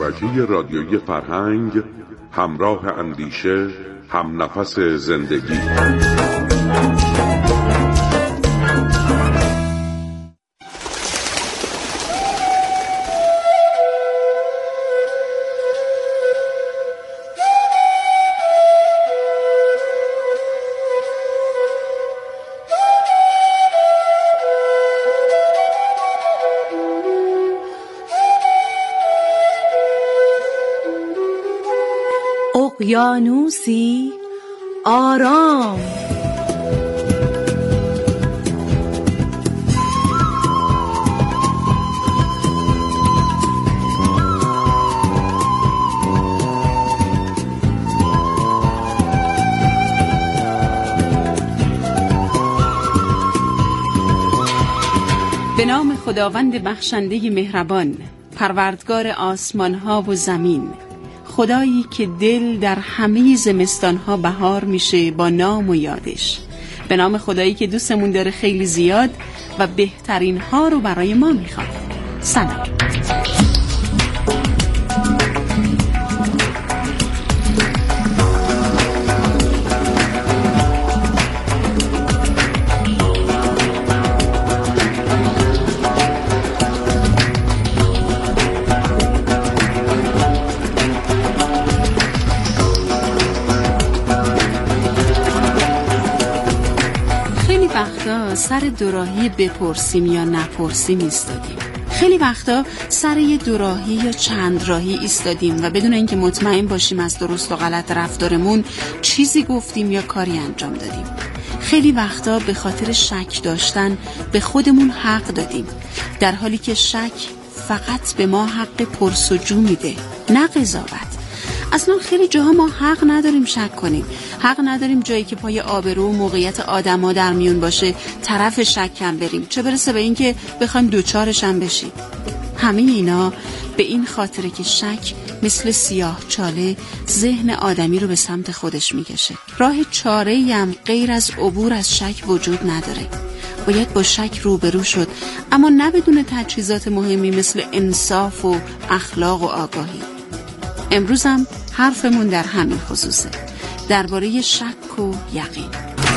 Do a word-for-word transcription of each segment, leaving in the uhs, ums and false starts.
توجه رادیویی فرهنگ، همراه اندیشه، هم نفس زندگی. اقیانوسی آرام. به نام خداوند بخشنده مهربان، پروردگار آسمان ها و زمین، خدایی که دل در همه زمستان‌ها بهار میشه با نام و یادش. به نام خدایی که دوستمون داره خیلی زیاد و بهترین ها رو برای ما میخواد. سلام. سر دوراهی بپرسیم یا نپرسیم ایستادیم. خیلی وقتا سر یه دوراهی یا چند راهی ایستادیم و بدون اینکه مطمئن باشیم از درست و غلط رفتارمون چیزی گفتیم یا کاری انجام دادیم. خیلی وقتا به خاطر شک داشتن به خودمون حق دادیم، در حالی که شک فقط به ما حق پرسجو میده، نه قضاوت. اصلا خیلی جاها ما حق نداریم شک کنیم، حق نداریم جایی که پای آبرو و موقعیت آدما در میون باشه طرف شک کم بریم، چه برسه به این که بخوایم دوچارش هم بشیم. همین اینا به این خاطره که شک مثل سیاه چاله ذهن آدمی رو به سمت خودش میکشه. راه چاره‌ای هم غیر از عبور از شک وجود نداره. باید با شک روبرو شد، اما نه بدون تجهیزات مهمی مثل انصاف و اخلاق و آگاهی. امروز هم حرفمون در همین خصوصه، درباره شک و یقین.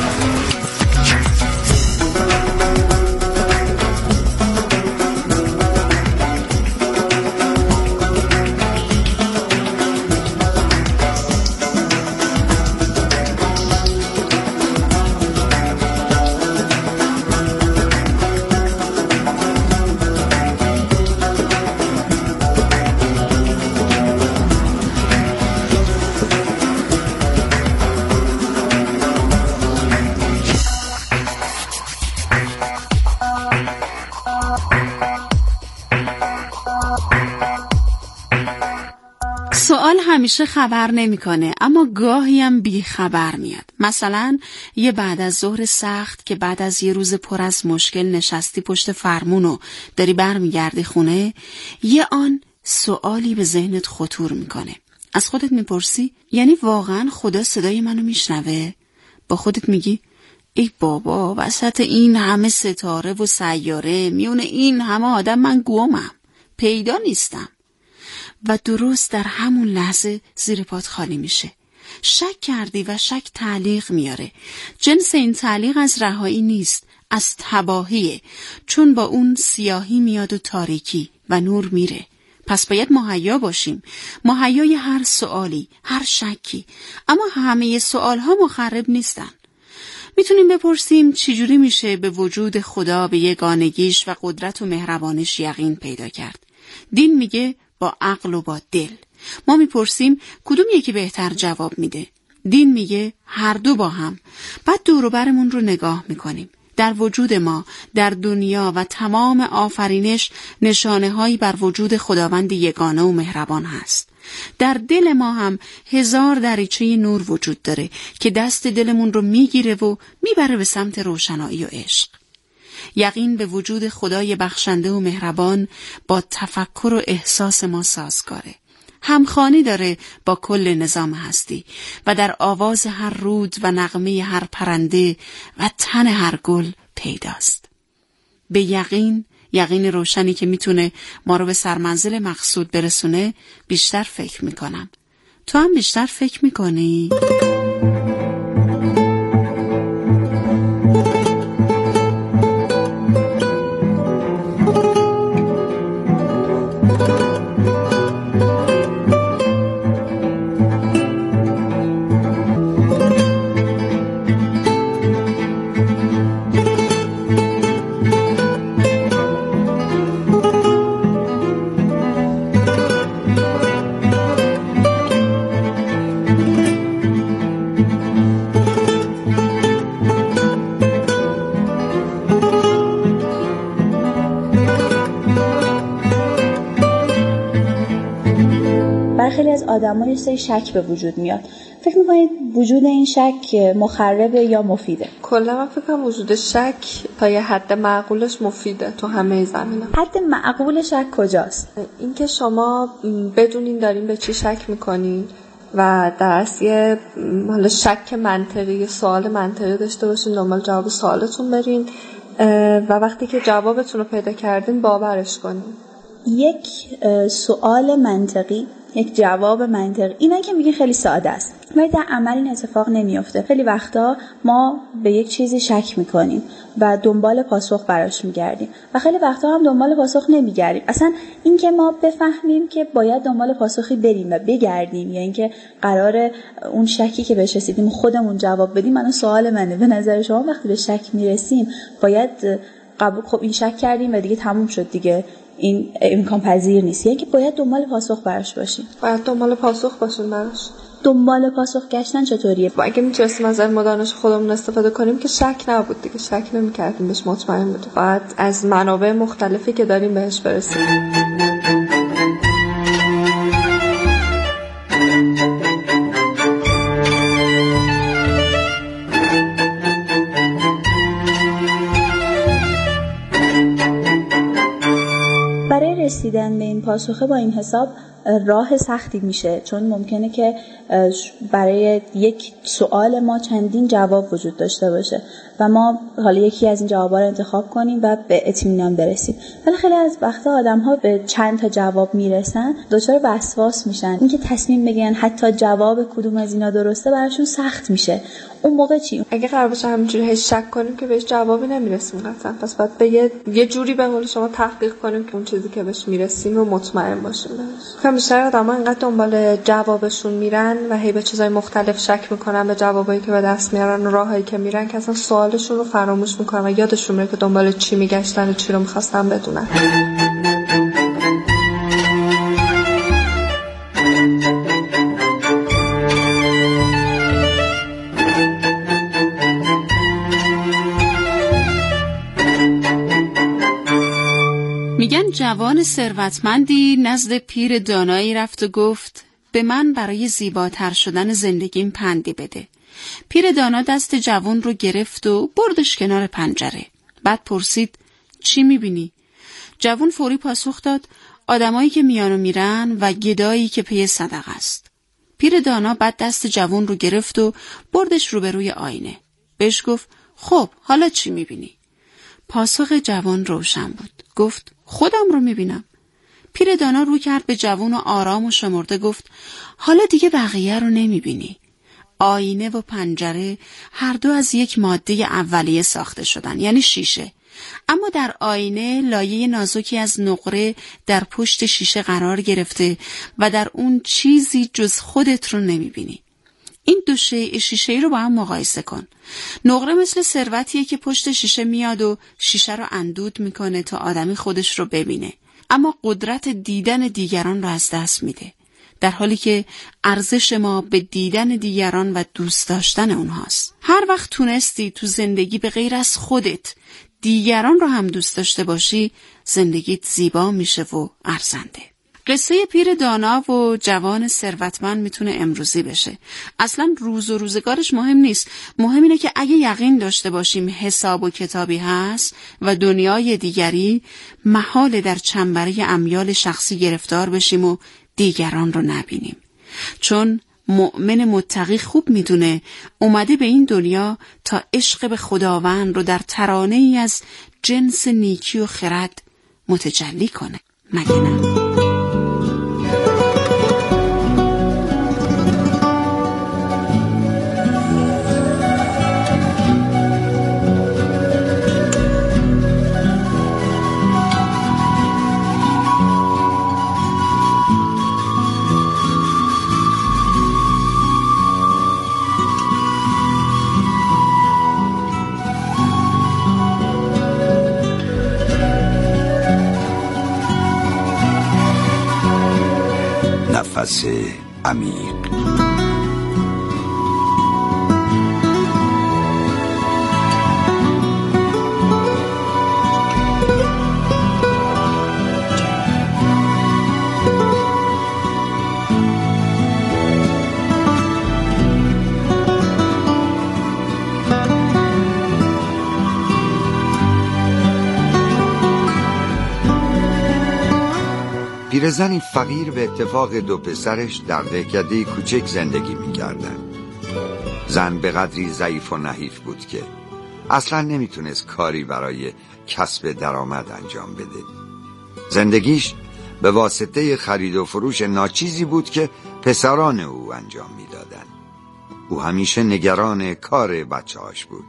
سوال همیشه خبر نمیکنه، اما گاهی هم بی خبر میاد. مثلا یه بعد از ظهر سخت که بعد از یه روز پر از مشکل نشستی پشت فرمون و داری برمیگردی خونه، یه آن سوالی به ذهنت خطور میکنه. از خودت میپرسی یعنی واقعا خدا صدای منو میشنوه؟ با خودت میگی ای بابا، وسط این همه ستاره و سیاره، میون این همه آدم من گمم، پیدا نیستم. و درست در همون لحظه زیر پات خالی میشه. شک کردی و شک تعلیق میاره. جنس این تعلیق از رهایی نیست، از تباهیه، چون با اون سیاهی میاد و تاریکی و نور میره. پس باید مهیا باشیم، مهیای هر سوالی، هر شکی. اما همه سوالها مخرب نیستن. میتونیم بپرسیم چجوری میشه به وجود خدا، به یگانگیش و قدرت و مهربانش یقین پیدا کرد. دین میگه با عقل و با دل. ما میپرسیم کدوم یکی بهتر جواب میده؟ دین میگه هر دو با هم. بعد دور و برمون رو نگاه میکنیم. در وجود ما، در دنیا و تمام آفرینش نشانه هایی بر وجود خداوند یگانه و مهربان هست. در دل ما هم هزار دریچه نور وجود داره که دست دلمون رو میگیره و میبره به سمت روشنایی و عشق. یقین به وجود خدای بخشنده و مهربان با تفکر و احساس ما سازگاره. همخوانی داره با کل نظام هستی و در آواز هر رود و نغمه هر پرنده و تن هر گل پیداست. به یقین یقین روشنی که میتونه ما رو به سرمنزل مقصود برسونه بیشتر فکر میکنم. تو هم بیشتر فکر میکنی؟ خیلی از آدم‌ها یه سری شک به وجود میاد. فکر می‌کنید وجود این شک مخربه یا مفیده؟ کلا من فکر کنم وجود شک تا یه حد معقولش مفیده تو همه زمینه‌ها. حد معقول شک کجاست؟ اینکه شما بدونین دارین به چی شک می‌کنین و در اصل یه حالا شک منطقی، سوال منطقی داشته باشین، دنبال جواب سوالتون برین و وقتی که جوابتون رو پیدا کردین باورش کنین. یک سوال منطقی، یک جواب منطقی، اینا که میگه خیلی ساده است ولی در عمل این اتفاق نمیفته. خیلی وقتا ما به یک چیزی شک میکنیم و دنبال پاسخ براش میگردیم و خیلی وقتا هم دنبال پاسخ نمیگردیم. اصلا این که ما بفهمیم که باید دنبال پاسخی بریم و بگردیم یا اینکه قراره اون شکی که بهش رسیدیم خودمون جواب بدیم، منو سوال منه. به نظر شما وقتی به شک میرسیم باید قبول، خب این شک کردیم و دیگه تموم شد دیگه، این امکان پذیر نیست، یعنی که باید دنبال پاسخ براش باشیم. باید دنبال پاسخ باشیم براش. دنبال پاسخ گشتن چطوریه؟ با اگه میتونستیم از علم و دانش خودمون استفاده کنیم که شک نبود دیگه، شک نمی‌کردیم، بهش مطمئن بودیم. باید از منابع مختلفی که داریم بهش برسیم. برای رسیدن به این پاسخه با این حساب راه سختی میشه، چون ممکنه که برای یک سوال ما چندین جواب وجود داشته باشه و ما حالا یکی از این جوابا رو انتخاب کنیم و به اطمینان برسیم. ولی خیلی از وقتا آدم‌ها به چند تا جواب میرسن دچار وسواس میشن، اینکه تصمیم بگیرن حتی جواب کدوم از اینا درسته براشون سخت میشه. اون موقع چی؟ اگه قرار باشه همینجوری شک کنیم که بهش جوابی نمیرسیم قطعا، پس باید به یه, یه جوری به قول شما تحقیق کنیم که اون چیزی که بهش میرسیم رو مطمئن باشیم بهش. خب بیشتر آدم‌ها اینقدر دنبال جوابشون میرن و هی به چیزای مختلف شک میکنن، به جوابایی که به دست میارن و راهایی که میرن که اصلا سوالشون رو فراموش میکنن و یادشون میره که دنبال چی میگشتن و چی رو میخواستن بدونن. میگن جوان ثروتمندی نزد پیر دانایی رفت و گفت به من برای زیباتر شدن زندگیم پندی بده. پیر دانا دست جوان رو گرفت و بردش کنار پنجره. بعد پرسید چی میبینی؟ جوان فوری پاسخ داد آدمایی که میان و میرن و گدایی که پی صدقه است. پیر دانا بعد دست جوان رو گرفت و بردش روبروی آینه. بهش گفت خب حالا چی میبینی؟ پاسخ جوان روشن بود. گفت خودم رو میبینم. پیر دانا رو کرد به جوان و آرام و شمرده گفت حالا دیگه بقیه رو نمیبینی. آینه و پنجره هر دو از یک ماده اولیه ساخته شدن، یعنی شیشه. اما در آینه لایه نازکی از نقره در پشت شیشه قرار گرفته و در اون چیزی جز خودت رو نمیبینی. این دو شیء شیشه‌ای رو با هم مقایسه کن. نقره مثل ثروتیه که پشت شیشه میاد و شیشه رو اندود میکنه تا آدمی خودش رو ببینه، اما قدرت دیدن دیگران رو از دست میده، در حالی که ارزش ما به دیدن دیگران و دوست داشتن اونهاست. هر وقت تونستی تو زندگی به غیر از خودت دیگران رو هم دوست داشته باشی، زندگیت زیبا میشه و ارزنده. قصه پیر دانا و جوان ثروتمند میتونه امروزی بشه. اصلا روز و روزگارش مهم نیست. مهم اینه که اگه یقین داشته باشیم حساب و کتابی هست و دنیای دیگری، محال در چنبره امیال شخصی گرفتار بشیم و دیگران رو نبینیم. چون مؤمن متقی خوب میدونه اومده به این دنیا تا عشق به خداوند رو در ترانه‌ای از جنس نیکی و خرد متجلی کنه. مگه نه؟ نفس عمیق. پیرزنی فقیر به اتفاق دو پسرش در دهکده کوچک زندگی می‌کردند. زن به قدری ضعیف و نحیف بود که اصلا نمیتونست کاری برای کسب درآمد انجام بده. زندگیش به واسطه خرید و فروش ناچیزی بود که پسران او انجام میدادند. او همیشه نگران کار بچه‌هاش بود.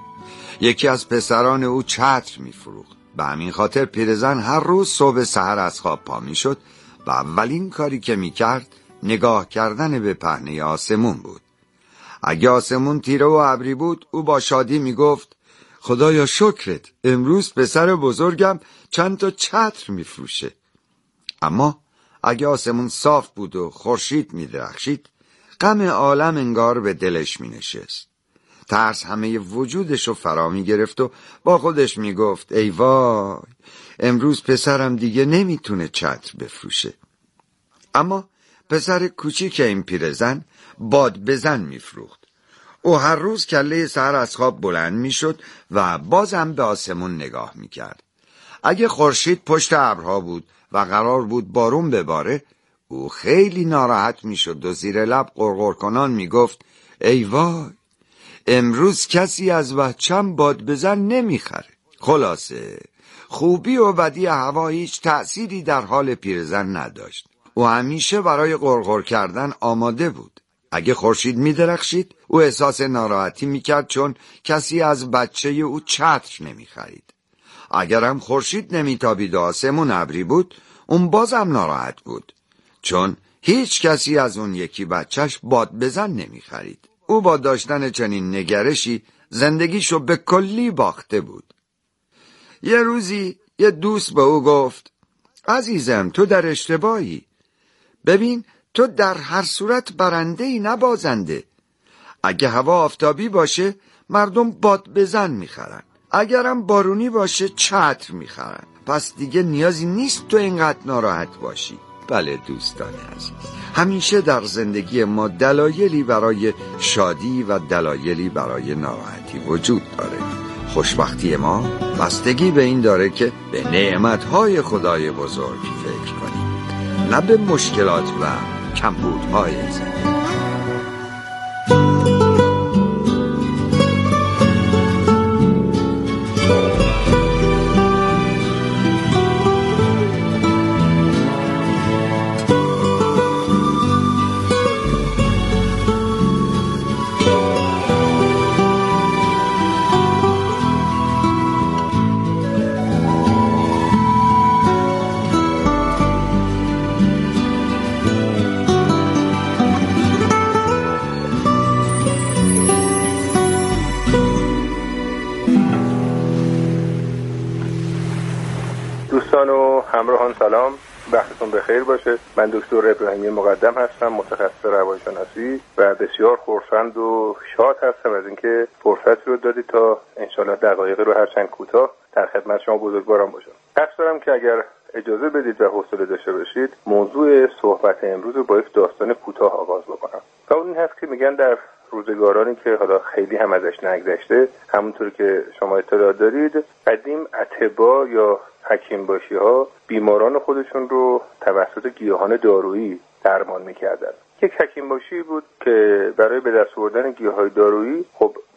یکی از پسران او چتر می‌فروخت. به همین خاطر پیرزن هر روز صبح سحر از خواب پا می شد و اولین کاری که می کرد نگاه کردن به پهنه آسمون بود. اگه آسمون تیره و ابری بود او با شادی می گفت خدایا شکرت، امروز پسر بزرگم چند تا چتر می فروشه. اما اگه آسمون صاف بود و خورشید می درخشید غم عالم انگار به دلش می نشست. ترس همه وجودشو فرا می گرفت و با خودش می گفت ای وای، امروز پسرم دیگه نمیتونه چتر بفروشه. اما پسر کوچیک این پیرزن باد بزن می فروخت. او هر روز کله سحر از خواب بلند می شد و بازم به آسمون نگاه می کرد. اگه خورشید پشت ابرها بود و قرار بود بارون بباره او خیلی ناراحت می شد و زیر لب غرغر کنان می گفت ای وای، امروز کسی از بچم باد بزن نمیخره. خلاصه خوبی و بدی هوا هیچ تأثیری در حال پیرزن نداشت. او همیشه برای غرغر کردن آماده بود. اگه خورشید میدرخشید او احساس ناراحتی میکرد چون کسی از بچه او چتر نمیخرید. اگرم خورشید نمیتابید و آسمون ابری بود اون بازم ناراحت بود چون هیچ کسی از اون یکی بچهش باد بزن نمیخرید. او با داشتن چنین نگرشی زندگیشو به کلی باخته بود. یه روزی یه دوست به او گفت عزیزم تو در اشتباهی. ببین تو در هر صورت برنده‌ای نه بازنده. اگه هوا آفتابی باشه مردم باد بزن میخرن، اگرم بارونی باشه چتر میخرن. پس دیگه نیازی نیست تو اینقدر ناراحت باشی. بله دوستان عزیز، همیشه در زندگی ما دلایلی برای شادی و دلایلی برای ناراحتی وجود داره. خوشبختی ما بستگی به این داره که به نعمتهای خدای بزرگ فکر کنیم، نه به مشکلات و کمبودهای زندگی. دوستان و همراهان سلام، وقتتون بخیر باشه. من دکتر ابراهیمی مقدم هستم، متخصص روانشناسی و بسیار خرسند و شاد هستم از اینکه فرصت رو دادید تا انشالله دقایقی رو هرچند کوتاه در خدمت شما بزرگواران باشم. قصد دارم که اگر اجازه بدید و حوصله داشته باشید موضوع صحبت امروز رو با یک داستان کوتاه آغاز بکنم. و اون این هست که میگن در روزگارانی که حالا خیلی هم ازش نگذشته، همونطور که شما اطلاع دارید، قدیم اطباء یا حکیم باشی ها بیماران خودشون رو توسط گیاهان دارویی درمان میکردن. یک حکیم باشی بود که برای به دست آوردن گیاهای دارویی خب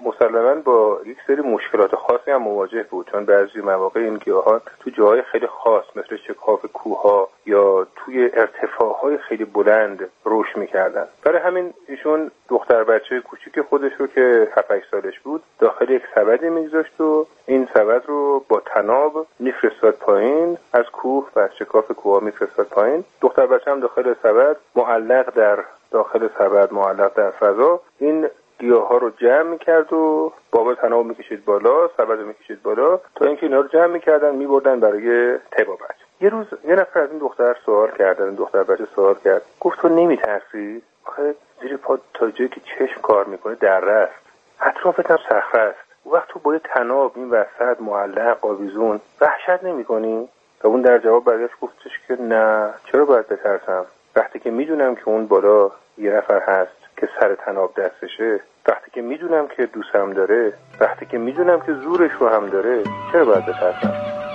مسلماً با یک سری مشکلات خاصی هم مواجه بود، چون بعضی مواقع این گیاهان تو جاهای خیلی خاص مثل شکاف کوه‌ها یا توی ارتفاعهای خیلی بلند رشد می‌کردن. برای همین ایشون دختر بچه کوچیک خودش رو که هفت هشت سالش بود داخل یک سبدی می‌گذاشت و این سبد رو با طناب می‌فرستاد پایین از کوه و از شکاف کوه‌ها می‌فرستاد پایین. دختر بچه هم داخل سبد معلق در داخل سبد معلق در فضا این گیاه ها رو جمع میکرد و بابا طناب میکشید بالا، سبد رو میکشید بالا تا اینکه اینا رو جمع میکردن میبردن برای طبابت. یه روز یه نفر از این دختر سوال کردن، این دختر بچه سوال کرد، گفت تو نمیترسی؟ آخه زیر پا تا جایی که چشم کار میکنه دره است، اطرافت هم صخره است، اون وقت تو با یه طناب این وسط معلق آویزون وحشت نمیکنی؟ و اون در جواب برگشت گفتش که نه، چرا باید بترسم؟ وقتی که میدونم که اون بالا یه نفر هست که سر طناب دستشه، وقتی که میدونم که دوستم داره، وقتی که میدونم که زورش رو هم داره، چرا باید بترسم؟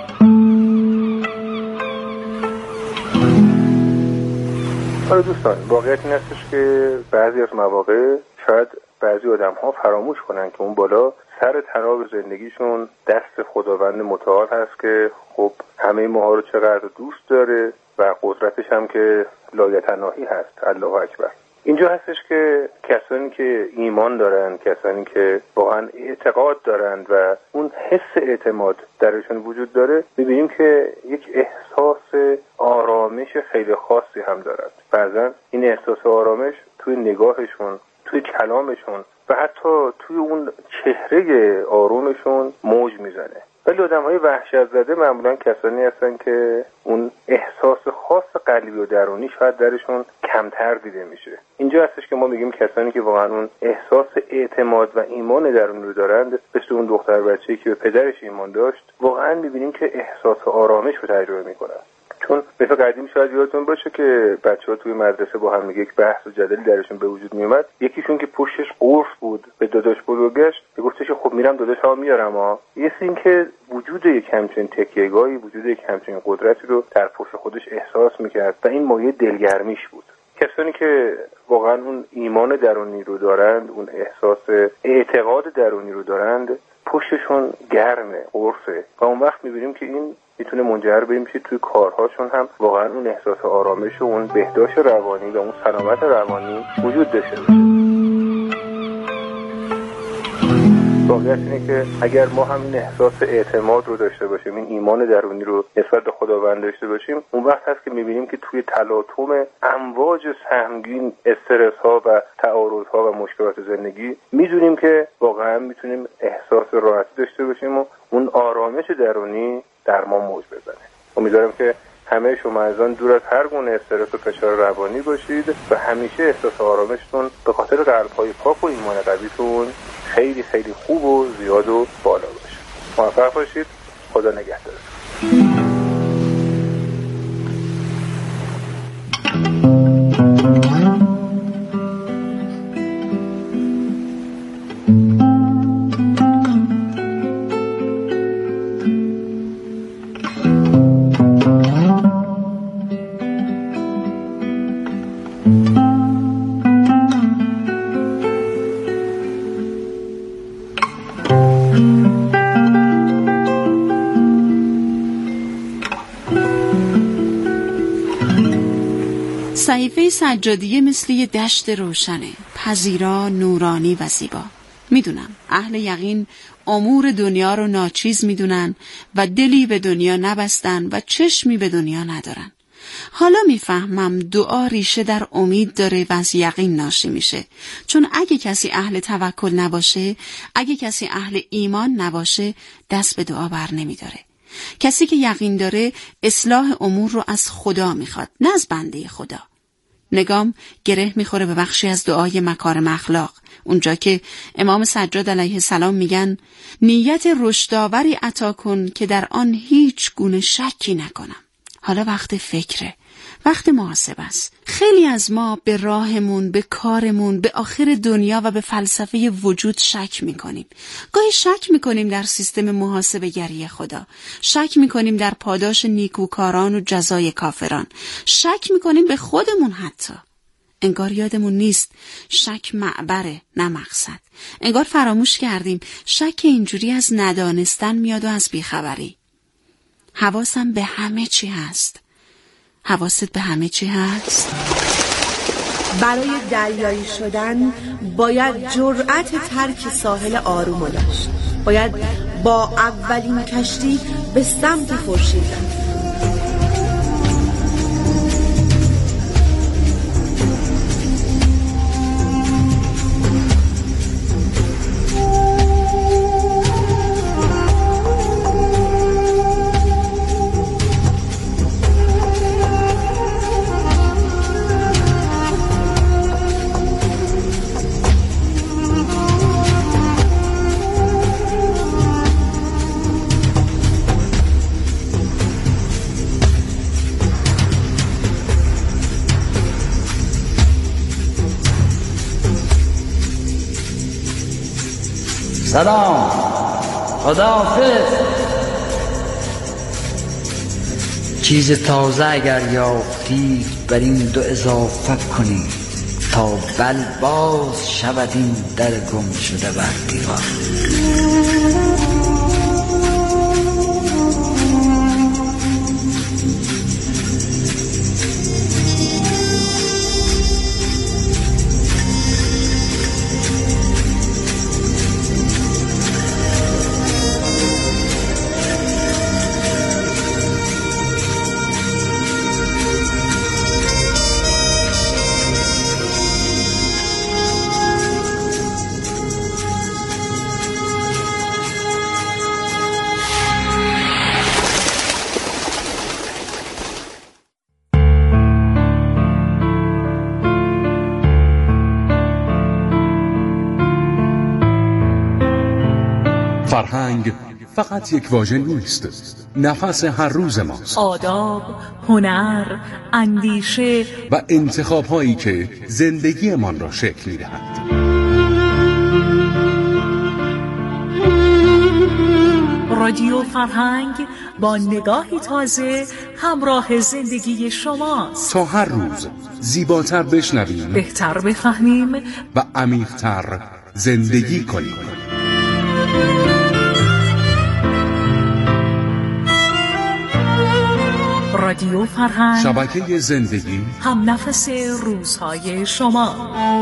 حالا دوستان، واقعیت این هستش که بعضی از مواقع شاید بعضی آدم ها فراموش کنن که اون بالا سر طناب زندگیشون دست خداوند متعال هست که خب همه ماها رو چقدر دوست داره و قدرتش هم که لایتناهی هست. الله اکبر. اینجا هستش که کسانی که ایمان دارن، کسانی که واقعا اعتقاد دارند و اون حس اعتماد درشون وجود داره، میبینیم که یک احساس آرامش خیلی خاصی هم دارند. بعضا این احساس آرامش توی نگاهشون، توی کلامشون و حتی توی اون چهره آرومشون موج میزنه. ولی آدم‌های وحشت زده معمولاً کسانی هستن که اون احساس خاص قلبی و درونی شاید درشون کمتر دیده میشه. اینجا هستش که ما میگیم کسانی که واقعاً اون احساس اعتماد و ایمان درونی رو دارند، مثل اون دختر بچه‌ای که به پدرش ایمان داشت، واقعاً میبینیم که احساس آرامش رو تجربه میکنن. چون مثل قدیم شاید یادتون باشه که بچه‌ها توی مدرسه با هم یک بحث و جدلی درشون به وجود میومد، یکیشون که پشتش قرص بود به داداش بزرگش میگفتش خب میرم داداشم میارم ها. یه این که وجود یک همچین تکیه‌گاهی، وجود یک همچین قدرتی رو در پشت خودش احساس میکرد و این مایه دلگرمیش بود. کسانی که واقعا اون ایمان درونی رو دارند، اون احساس اعتقاد درونی رو دارند، پشتشون گرمه، قرصه و اون وقت میبینیم که این میتونه منجر به این بشه توی کارهاشون هم واقعا اون احساس آرامش و اون بهداشت روانی و اون سلامت روانی وجود داشته باشه. واقعیت اینه که اگر ما هم این احساس اعتماد رو داشته باشیم، این ایمان درونی رو نسبت به خداوند داشته باشیم، اون وقت هست که میبینیم که توی تلاطم امواج سهمگین استرس ها و تعارض ها و مشکلات زندگی میدونیم که واقعا میتونیم احساس راحتی داشته باشیم و اون آرامش درونی در ما موج بزنه. امیدوارم که همه شما از آن دور از هر گونه استرس و فشار روانی باشید و همیشه احساس آرامشتون به خاطر قلب‌های پاک و ایمان قویتون خیلی خیلی خوب و زیاد و بالا باشه. موفق باشید. خدا نگهدارتون. صحیفه سجادیه مثل یه دشت روشنه، پذیرا، نورانی و زیبا. میدونم اهل یقین امور دنیا رو ناچیز میدونن و دلی به دنیا نبستن و چشمی به دنیا ندارن. حالا میفهمم دعا ریشه در امید داره و از یقین ناشی میشه، چون اگه کسی اهل توکل نباشه، اگه کسی اهل ایمان نباشه، دست به دعا بر نمیداره. کسی که یقین داره اصلاح امور رو از خدا میخواد، نه از بنده خدا. نگام گره میخوره به بخشی از دعای مکارم اخلاق، اونجا که امام سجاد علیه السلام میگن نیت رشدآوری عطا کن که در آن هیچ گونه شکی نکنم. حالا وقت فکره، وقت محاسبه است. خیلی از ما به راهمون، به کارمون، به آخر دنیا و به فلسفه وجود شک میکنیم. گاهی شک میکنیم در سیستم محاسبه گری خدا، شک میکنیم در پاداش نیکوکاران و جزای کافران، شک میکنیم به خودمون حتی. انگار یادمون نیست شک معبره نه مقصد. انگار فراموش کردیم شک اینجوری از ندانستن میاد و از بیخبری. حواسم به همه چی هست. حواست به همه چی هست؟ برای دریایی شدن باید جرأت ترک ساحل آروم داشت. باید با اولین کشتی به سمت خورشید رفت. سلام، خداحافظ. چیز تازه اگر یافتید بر این دو اضافه کنید تا بل باز شود این در گم شده بر دیوار. فرهنگ فقط یک واژه نیست، نفس هر روز ماست. آداب، هنر، اندیشه و انتخاب هایی که زندگیمان را شکل می‌دهند. رادیو فرهنگ با نگاهی تازه همراه زندگی شماست تا هر روز زیباتر بشنویم، بهتر بفهمیم و عمیق‌تر زندگی کنیم. رادیو فرهنگ، شبکه زندگی، هم نفس روزهای شما.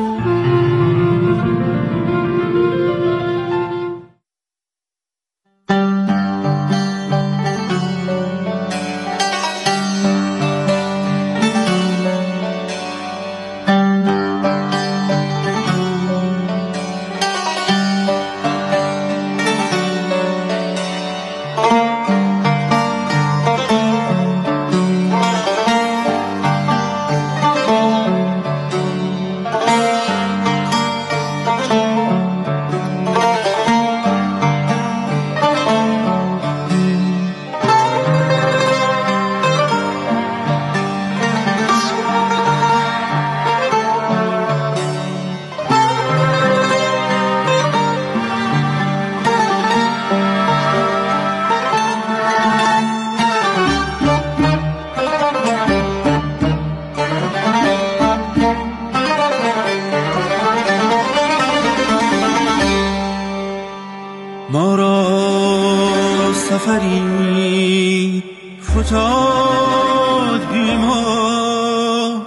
ما را سفری فتاد بی ما،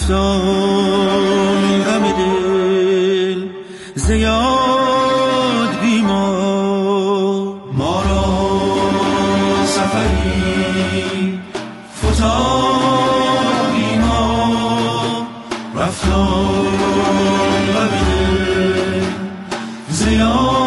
رفتان غم دل زیاد بی ما. ما را سفری فتاد بی ما، رفتان غم دل زیاد.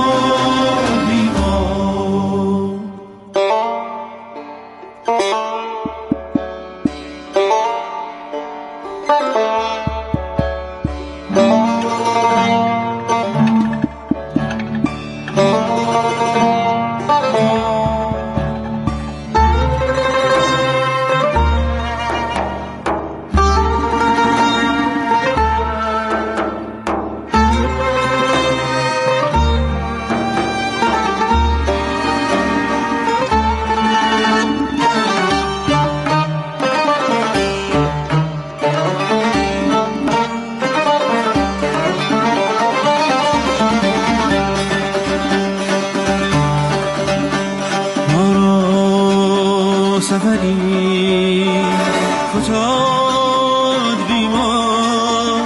فتاد بیمار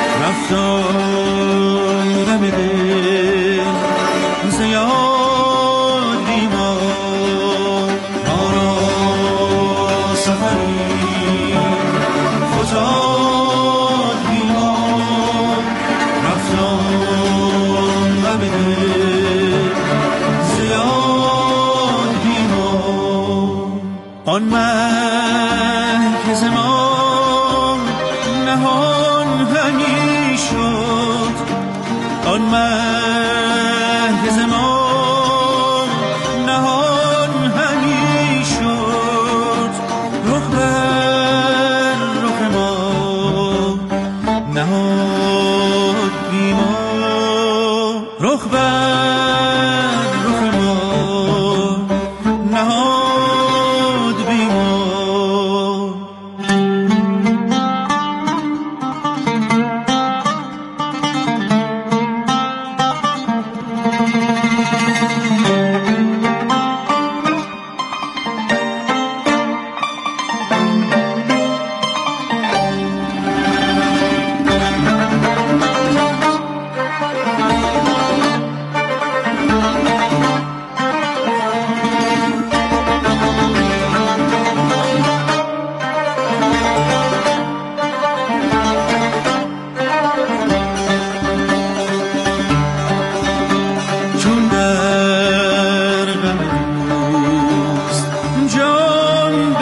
رفتان غم دل زیاد بیمار ما را سفری فتاد بیمار رفتان غم دل زیاد بیمار آن مه که زمان نهان همی شد آن مه که زمان نهان همی شد رخ بر رخ ما نهاد بیمار رخ بر رخ ما نهاد بیمار چون در غم دوست جان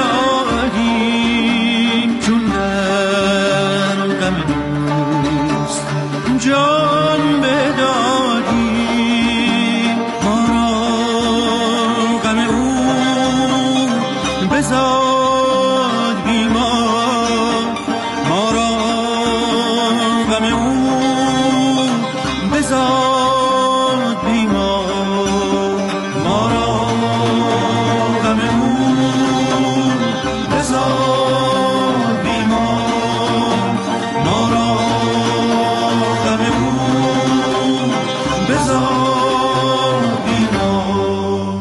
بدادیم چون در غم دوست جان بدادیم ما را غم او بزاد بیمار ما را غم او بزاد بیمار ما را غم او بزاد بیمار ما را غم او بزاد بیمار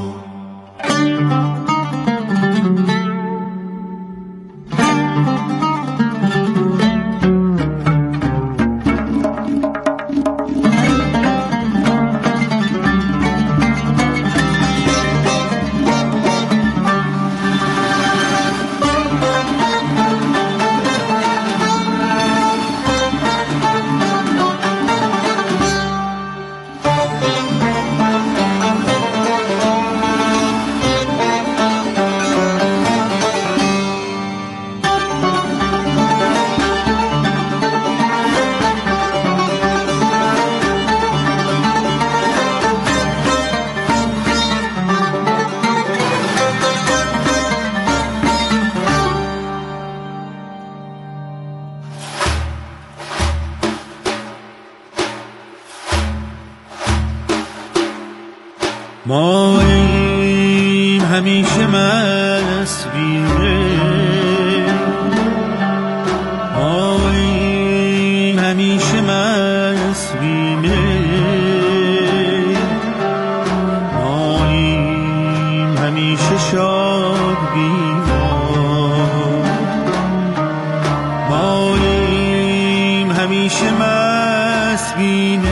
ما این همیشه مست بیمه ما این همیشه مست بیمه ما این همیشه شاد بیمار ما این همیشه مست بیمه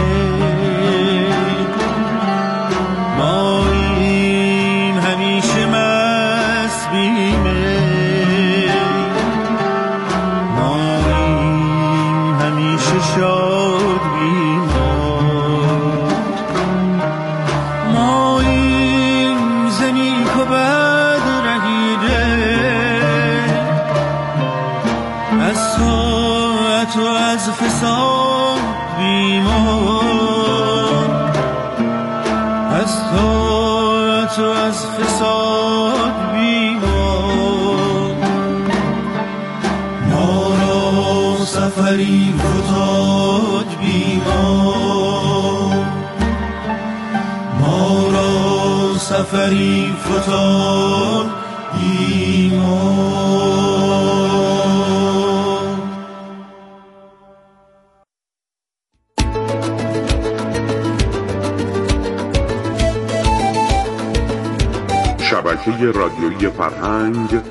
ما این همیشه مست بیمه ما این همیشه شاد بیمار ما این زنیک و بد رهیده از طاعت و از فساد بیمار از طاعت و از فساد بیمار ما را سفری فتاد بیمار ما را سفری فتاد بیمار. شبکه رادیویی فرهنگ